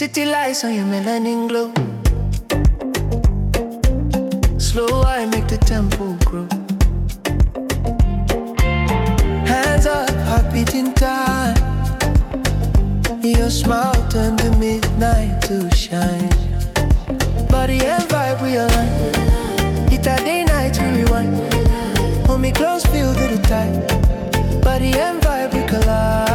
City lights on your melanin glow. Slow I make the tempo grow. Hands up, heartbeat in time. Your smile turned the midnight to shine. Body and vibe we align. Hit a day night we rewind. Hold me close, feel the tie. Body and vibe we collide.